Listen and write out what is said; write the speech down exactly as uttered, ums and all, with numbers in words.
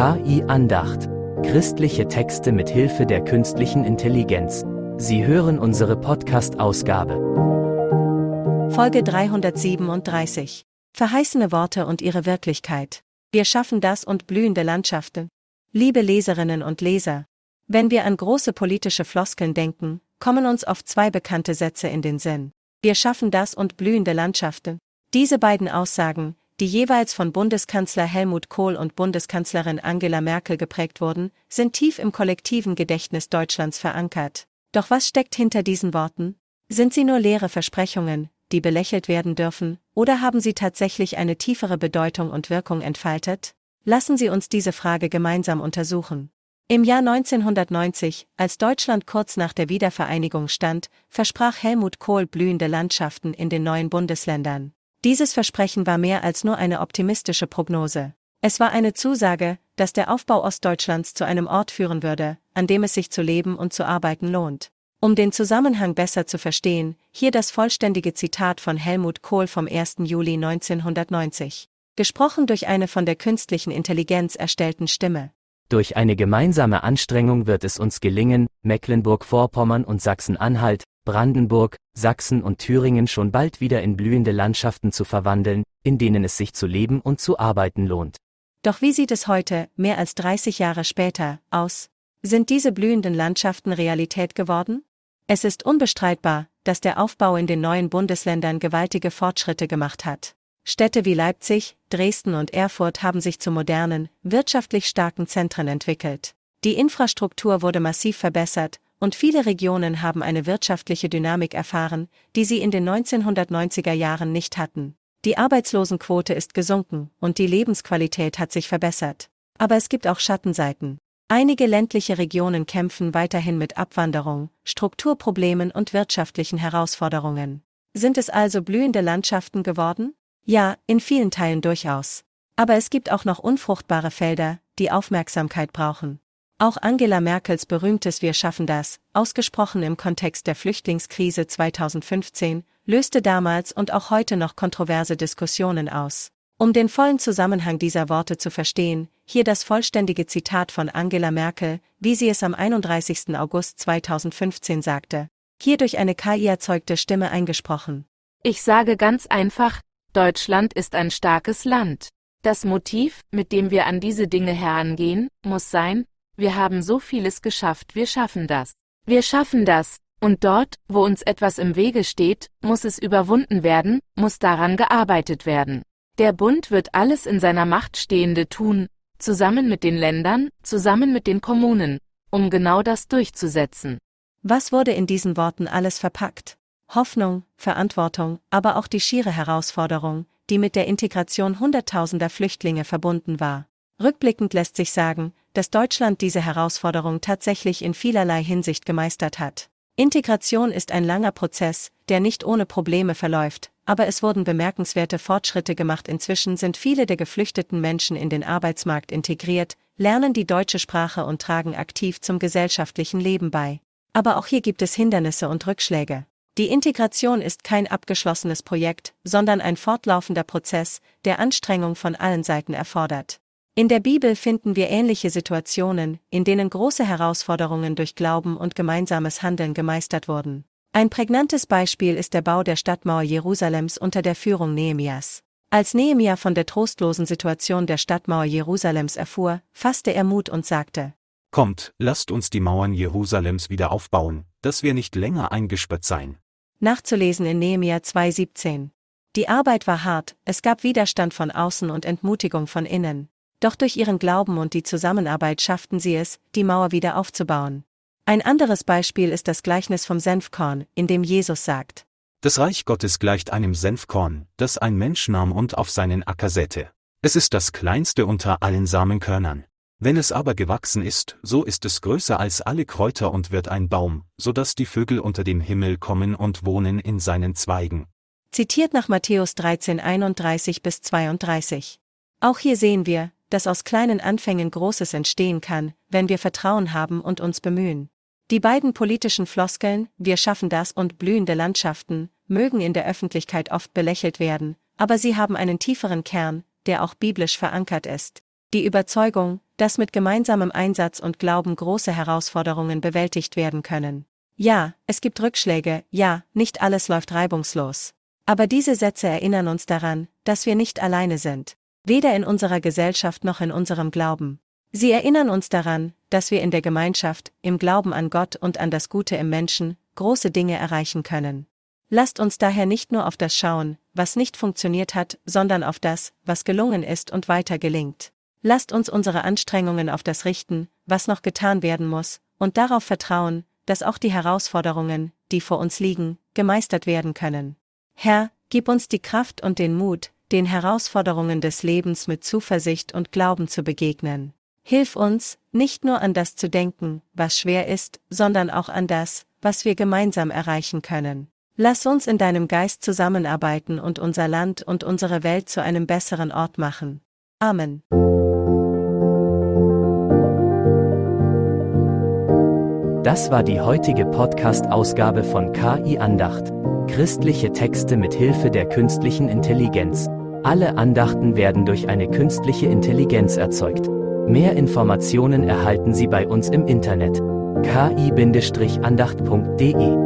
K I-Andacht. Christliche Texte mit Hilfe der künstlichen Intelligenz. Sie hören unsere Podcast-Ausgabe. Folge dreihundertsiebenunddreißig. Verheißene Worte und ihre Wirklichkeit. Wir schaffen das und blühende Landschaften. Liebe Leserinnen und Leser, wenn wir an große politische Floskeln denken, kommen uns oft zwei bekannte Sätze in den Sinn. Wir schaffen das und blühende Landschaften. Diese beiden Aussagen, die jeweils von Bundeskanzler Helmut Kohl und Bundeskanzlerin Angela Merkel geprägt wurden, sind tief im kollektiven Gedächtnis Deutschlands verankert. Doch was steckt hinter diesen Worten? Sind sie nur leere Versprechungen, die belächelt werden dürfen, oder haben sie tatsächlich eine tiefere Bedeutung und Wirkung entfaltet? Lassen Sie uns diese Frage gemeinsam untersuchen. Im Jahr neunzehnhundertneunzig, als Deutschland kurz nach der Wiedervereinigung stand, versprach Helmut Kohl blühende Landschaften in den neuen Bundesländern. Dieses Versprechen war mehr als nur eine optimistische Prognose. Es war eine Zusage, dass der Aufbau Ostdeutschlands zu einem Ort führen würde, an dem es sich zu leben und zu arbeiten lohnt. Um den Zusammenhang besser zu verstehen, hier das vollständige Zitat von Helmut Kohl vom ersten Juli neunzehnhundertneunzig. Gesprochen durch eine von der künstlichen Intelligenz erstellten Stimme. Durch eine gemeinsame Anstrengung wird es uns gelingen, Mecklenburg-Vorpommern und Sachsen-Anhalt, Brandenburg, Sachsen und Thüringen schon bald wieder in blühende Landschaften zu verwandeln, in denen es sich zu leben und zu arbeiten lohnt. Doch wie sieht es heute, mehr als dreißig Jahre später, aus? Sind diese blühenden Landschaften Realität geworden? Es ist unbestreitbar, dass der Aufbau in den neuen Bundesländern gewaltige Fortschritte gemacht hat. Städte wie Leipzig, Dresden und Erfurt haben sich zu modernen, wirtschaftlich starken Zentren entwickelt. Die Infrastruktur wurde massiv verbessert, und viele Regionen haben eine wirtschaftliche Dynamik erfahren, die sie in den neunzehnhundertneunziger Jahren nicht hatten. Die Arbeitslosenquote ist gesunken und die Lebensqualität hat sich verbessert. Aber es gibt auch Schattenseiten. Einige ländliche Regionen kämpfen weiterhin mit Abwanderung, Strukturproblemen und wirtschaftlichen Herausforderungen. Sind es also blühende Landschaften geworden? Ja, in vielen Teilen durchaus. Aber es gibt auch noch unfruchtbare Felder, die Aufmerksamkeit brauchen. Auch Angela Merkels berühmtes Wir schaffen das, ausgesprochen im Kontext der Flüchtlingskrise zweitausendfünfzehn, löste damals und auch heute noch kontroverse Diskussionen aus. Um den vollen Zusammenhang dieser Worte zu verstehen, hier das vollständige Zitat von Angela Merkel, wie sie es am einunddreißigsten August zweitausendfünfzehn sagte, hier durch eine K I erzeugte Stimme eingesprochen. Ich sage ganz einfach, Deutschland ist ein starkes Land. Das Motiv, mit dem wir an diese Dinge herangehen, muss sein, wir haben so vieles geschafft, wir schaffen das. Wir schaffen das, und dort, wo uns etwas im Wege steht, muss es überwunden werden, muss daran gearbeitet werden. Der Bund wird alles in seiner Macht Stehende tun, zusammen mit den Ländern, zusammen mit den Kommunen, um genau das durchzusetzen. Was wurde in diesen Worten alles verpackt? Hoffnung, Verantwortung, aber auch die schiere Herausforderung, die mit der Integration hunderttausender Flüchtlinge verbunden war. Rückblickend lässt sich sagen, dass Deutschland diese Herausforderung tatsächlich in vielerlei Hinsicht gemeistert hat. Integration ist ein langer Prozess, der nicht ohne Probleme verläuft, aber es wurden bemerkenswerte Fortschritte gemacht. Inzwischen sind viele der geflüchteten Menschen in den Arbeitsmarkt integriert, lernen die deutsche Sprache und tragen aktiv zum gesellschaftlichen Leben bei. Aber auch hier gibt es Hindernisse und Rückschläge. Die Integration ist kein abgeschlossenes Projekt, sondern ein fortlaufender Prozess, der Anstrengung von allen Seiten erfordert. In der Bibel finden wir ähnliche Situationen, in denen große Herausforderungen durch Glauben und gemeinsames Handeln gemeistert wurden. Ein prägnantes Beispiel ist der Bau der Stadtmauer Jerusalems unter der Führung Nehemias. Als Nehemia von der trostlosen Situation der Stadtmauer Jerusalems erfuhr, fasste er Mut und sagte: Kommt, lasst uns die Mauern Jerusalems wieder aufbauen, dass wir nicht länger eingesperrt seien. Nachzulesen in Nehemia zwei siebzehn. Die Arbeit war hart, es gab Widerstand von außen und Entmutigung von innen. Doch durch ihren Glauben und die Zusammenarbeit schafften sie es, die Mauer wieder aufzubauen. Ein anderes Beispiel ist das Gleichnis vom Senfkorn, in dem Jesus sagt: Das Reich Gottes gleicht einem Senfkorn, das ein Mensch nahm und auf seinen Acker säte. Es ist das kleinste unter allen Samenkörnern. Wenn es aber gewachsen ist, so ist es größer als alle Kräuter und wird ein Baum, so dass die Vögel unter dem Himmel kommen und wohnen in seinen Zweigen. Zitiert nach Matthäus dreizehn einunddreißig bis zweiunddreißig. Auch hier sehen wir, dass aus kleinen Anfängen Großes entstehen kann, wenn wir Vertrauen haben und uns bemühen. Die beiden politischen Floskeln, wir schaffen das und blühende Landschaften, mögen in der Öffentlichkeit oft belächelt werden, aber sie haben einen tieferen Kern, der auch biblisch verankert ist. Die Überzeugung, dass mit gemeinsamem Einsatz und Glauben große Herausforderungen bewältigt werden können. Ja, es gibt Rückschläge, ja, nicht alles läuft reibungslos. Aber diese Sätze erinnern uns daran, dass wir nicht alleine sind. Weder in unserer Gesellschaft noch in unserem Glauben. Sie erinnern uns daran, dass wir in der Gemeinschaft, im Glauben an Gott und an das Gute im Menschen, große Dinge erreichen können. Lasst uns daher nicht nur auf das schauen, was nicht funktioniert hat, sondern auf das, was gelungen ist und weiter gelingt. Lasst uns unsere Anstrengungen auf das richten, was noch getan werden muss, und darauf vertrauen, dass auch die Herausforderungen, die vor uns liegen, gemeistert werden können. Herr, gib uns die Kraft und den Mut, den Herausforderungen des Lebens mit Zuversicht und Glauben zu begegnen. Hilf uns, nicht nur an das zu denken, was schwer ist, sondern auch an das, was wir gemeinsam erreichen können. Lass uns in deinem Geist zusammenarbeiten und unser Land und unsere Welt zu einem besseren Ort machen. Amen. Das war die heutige Podcast-Ausgabe von K I Andacht. Christliche Texte mit Hilfe der künstlichen Intelligenz. Alle Andachten werden durch eine künstliche Intelligenz erzeugt. Mehr Informationen erhalten Sie bei uns im Internet. k i Bindestrich andacht punkt de